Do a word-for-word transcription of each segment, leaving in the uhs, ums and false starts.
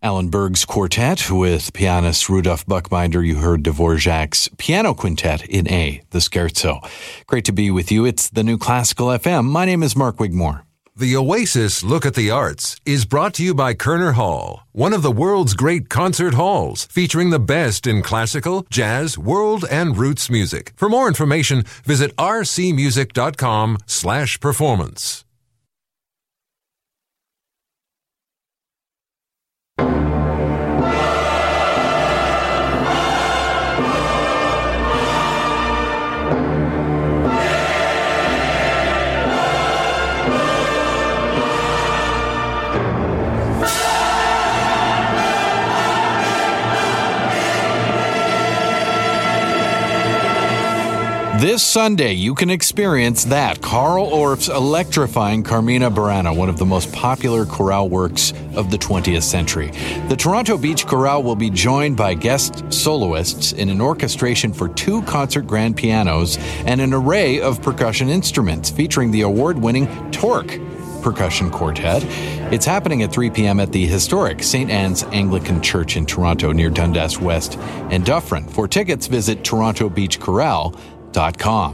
Alan Berg's quartet with pianist Rudolf Buchbinder. You heard Dvorak's piano quintet in A, the Scherzo. Great to be with you. It's the New Classical F M. My name is Mark Wigmore. The Oasis Look at the Arts is brought to you by Kerner Hall, one of the world's great concert halls, featuring the best in classical, jazz, world, and roots music. For more information, visit rcmusic.com slash performance. This Sunday, you can experience that, Carl Orff's electrifying Carmina Burana, one of the most popular chorale works of the twentieth century. The Toronto Beach Chorale will be joined by guest soloists in an orchestration for two concert grand pianos and an array of percussion instruments, featuring the award-winning Torque Percussion Quartet. It's happening at three p.m. at the historic Saint Anne's Anglican Church in Toronto, near Dundas West and Dufferin. For tickets, visit toronto beach chorale dot com.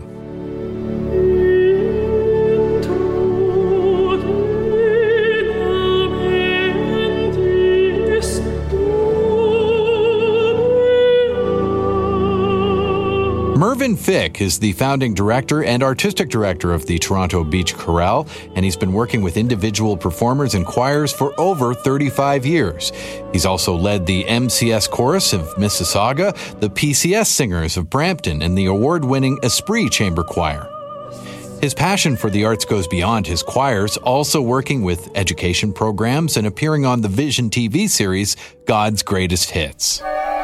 Mervyn Fick is the founding director and artistic director of the Toronto Beach Chorale, and he's been working with individual performers and choirs for over thirty-five years. He's also led the M C S Chorus of Mississauga, the P C S Singers of Brampton, and the award-winning Esprit Chamber Choir. His passion for the arts goes beyond his choirs, also working with education programs and appearing on the Vision T V series God's Greatest Hits.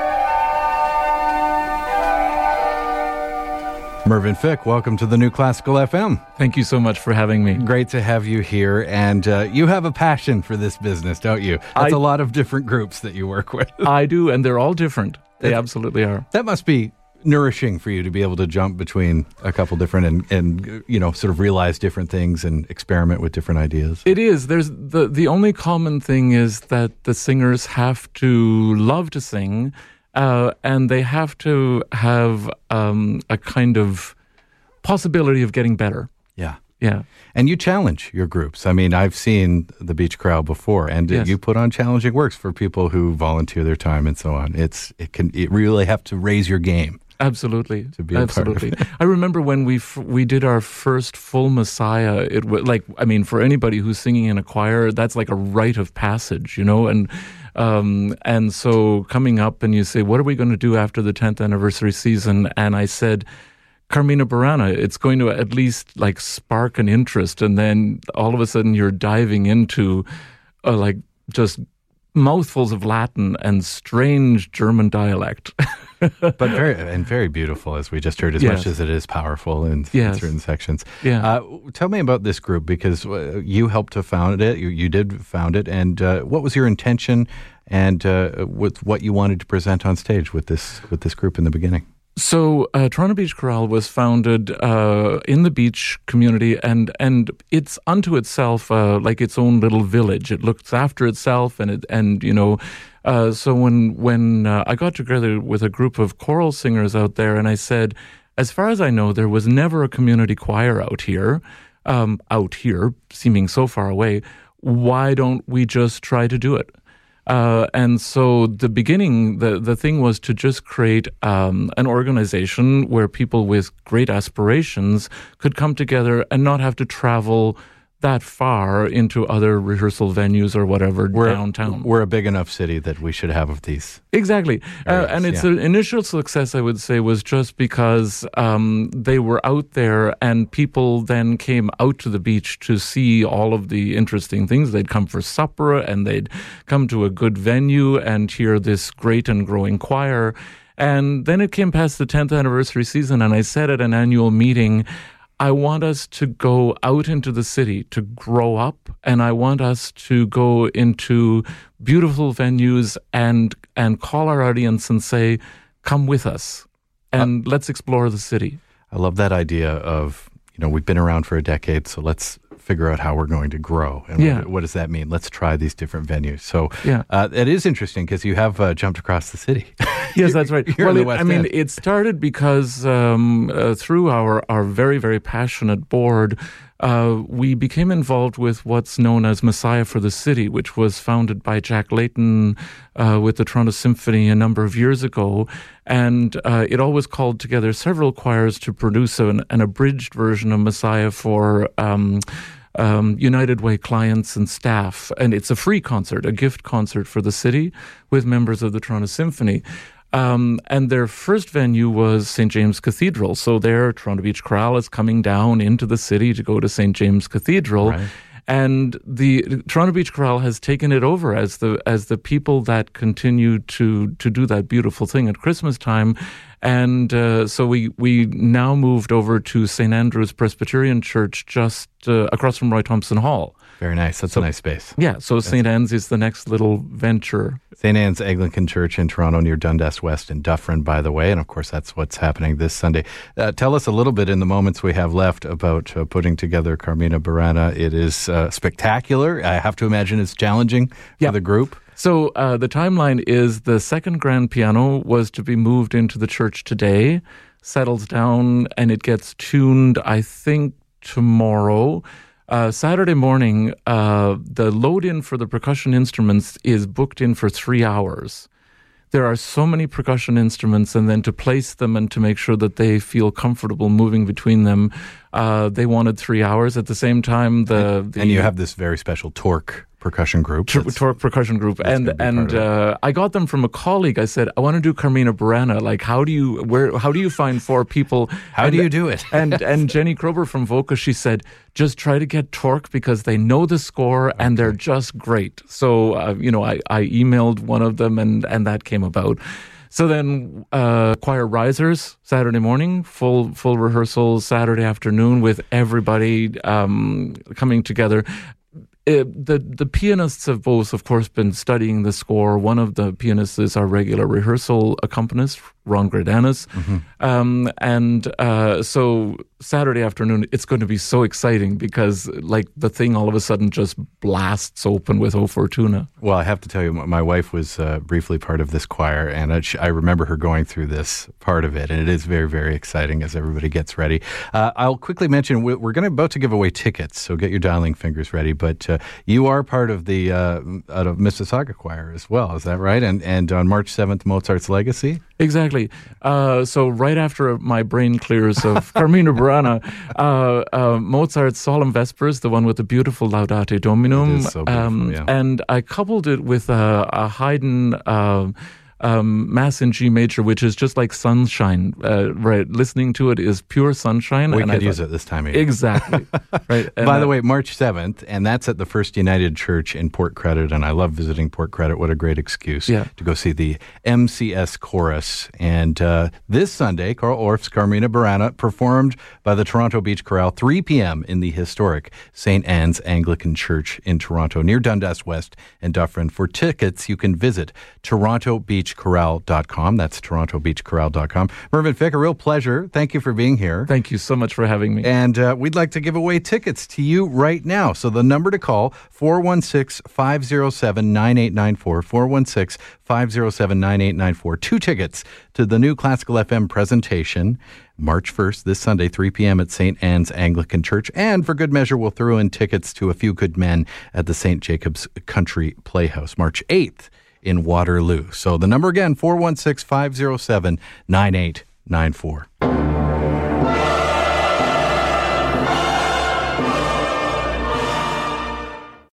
Mervyn Fick, welcome to the New Classical F M. Thank you so much for having me. Great to have you here. And uh, you have a passion for this business, don't you? That's I, a lot of different groups that you work with. I do, and they're all different. They it, absolutely are. That must be nourishing for you to be able to jump between a couple different and, and you know, sort of realize different things and experiment with different ideas. It is. There's the, the only common thing is that the singers have to love to sing. Uh, and they have to have um, a kind of possibility of getting better. Yeah. Yeah. And you challenge your groups. I mean, I've seen the Beach Chorale before, and yes. you put on challenging works for people who volunteer their time and so on. It's it can it really have to raise your game. Absolutely. To be Absolutely. A part of it. I remember when we f- we did our first full Messiah, it was like, I mean, for anybody who's singing in a choir, that's like a rite of passage, you know, and Um, and so coming up and you say, what are we going to do after the tenth anniversary season? And I said, Carmina Burana, it's going to at least like spark an interest. And then all of a sudden you're diving into uh, like just mouthfuls of Latin and strange German dialect. But very, and very beautiful, as we just heard, as yes. much as it is powerful in, yes. in certain sections. Yeah. Uh, tell me about this group, because uh, you helped to found it. You, you did found it. And uh, what was your intention and uh, with what you wanted to present on stage with this with this group in the beginning? So uh, Toronto Beach Chorale was founded uh, in the beach community, and and it's unto itself uh, like its own little village. It looks after itself, and it and you know. Uh, so when when uh, I got together with a group of choral singers out there, and I said, as far as I know, there was never a community choir out here, um, out here, seeming so far away. Why don't we just try to do it? Uh, and so the beginning, the, the thing was to just create um, an organization where people with great aspirations could come together and not have to travel that far into other rehearsal venues or whatever we're, downtown. We're a big enough city that we should have of these. Exactly. Areas, uh, and its yeah. initial success, I would say, was just because um, they were out there and people then came out to the beach to see all of the interesting things. They'd come for supper and they'd come to a good venue and hear this great and growing choir. And then it came past the tenth anniversary season, and I said at an annual meeting, I want us to go out into the city to grow up, and I want us to go into beautiful venues and and call our audience and say, come with us and uh, let's explore the city. I love that idea of, you know, we've been around for a decade, so let's figure out how we're going to grow. And Yeah. what, what does that mean? Let's try these different venues. So Yeah. uh, it is interesting because you have uh, jumped across the city. Yes, that's right. You're well, in the it, West I mean, End. it started because um, uh, through our, our very, very passionate board, uh, we became involved with what's known as Messiah for the City, which was founded by Jack Layton uh, with the Toronto Symphony a number of years ago. And uh, it always called together several choirs to produce an, an abridged version of Messiah for um, um, United Way clients and staff. And it's a free concert, a gift concert for the city with members of the Toronto Symphony. Um, and their first venue was Saint James Cathedral. So there, Toronto Beach Chorale is coming down into the city to go to Saint James Cathedral. Right. And the Toronto Beach Chorale has taken it over as the as the people that continue to to do that beautiful thing at Christmas time. And uh, so we we now moved over to Saint Andrew's Presbyterian Church just uh, across from Roy Thompson Hall. Very nice. That's So- a nice space. Yeah, so Saint Anne's is the next little venture. Saint Anne's Anglican Church in Toronto near Dundas West in Dufferin, by the way. And of course, that's what's happening this Sunday. Uh, tell us a little bit in the moments we have left about uh, putting together Carmina Burana. It is uh, spectacular. I have to imagine it's challenging Yeah. for the group. So uh, the timeline is the second grand piano was to be moved into the church today, settles down, and it gets tuned, I think, tomorrow. Uh, Saturday morning, uh, the load-in for the percussion instruments is booked in for three hours. There are so many percussion instruments, and then to place them and to make sure that they feel comfortable moving between them, uh, they wanted three hours. At the same time, the, the And you have this very special Torque percussion group. Tor- that's- Torque percussion group, that's and gonna be and part of uh, I got them from a colleague. I said, I want to do Carmina Burana. Like, how do you where? How do you find four people? How And- do you do it? and and Jenny Krober from Voca, she said, just try to get Torque because they know the score and they're just great. So uh, you know, I I emailed one of them, and and that came about. So then, uh, choir risers Saturday morning, full full rehearsals Saturday afternoon with everybody um, coming together. It, the the pianists have both, of course, been studying the score. One of the pianists is our regular rehearsal accompanist, Ron Gradanis. Mm-hmm. Um, and uh, so Saturday afternoon, it's going to be so exciting because, like, the thing all of a sudden just blasts open with O Fortuna. Well, I have to tell you, my wife was uh, briefly part of this choir, and I, I remember her going through this part of it, and it is very, very exciting as everybody gets ready. Uh, I'll quickly mention we- we're going to about to give away tickets, so get your dialing fingers ready. But uh, you are part of the uh, out of Mississauga Choir as well, is that right? And and on March seventh, Mozart's Legacy. Exactly. Uh, so right after my brain clears of Carmina Burana, uh, uh, Mozart's Solemn Vespers, the one with the beautiful Laudate Dominum, It is so beautiful, yeah. and I coupled it with a, a Haydn uh, um, Mass in G major, which is just like sunshine. Uh, right, listening to it is pure sunshine. We and could I use thought- it this time of year. Exactly. Right. And, By the uh, way, March seventh, and that's at the First United Church in Port Credit, and I love visiting Port Credit. What a great excuse Yeah. to go see the M C S Chorus. And uh, this Sunday, Carl Orff's Carmina Burana, performed by the Toronto Beach Chorale, three p.m. in the historic Saint Anne's Anglican Church in Toronto, near Dundas West and Dufferin. For tickets, you can visit toronto beach chorale dot com. That's toronto beach chorale dot com. Mervyn Fick, a real pleasure. Thank you for being here. Thank you so much for having me. And uh, we'd like to give away tickets to you right now. So the number to call, four one six, five oh seven, nine eight nine four, four one six, five oh seven, nine eight nine four. Two tickets to the new Classical F M presentation, March first, this Sunday, three p.m. at Saint Anne's Anglican Church. And for good measure, we'll throw in tickets to A Few Good Men at the Saint Jacob's Country Playhouse, March eighth in Waterloo. So the number again, four one six, five oh seven, nine eight nine four.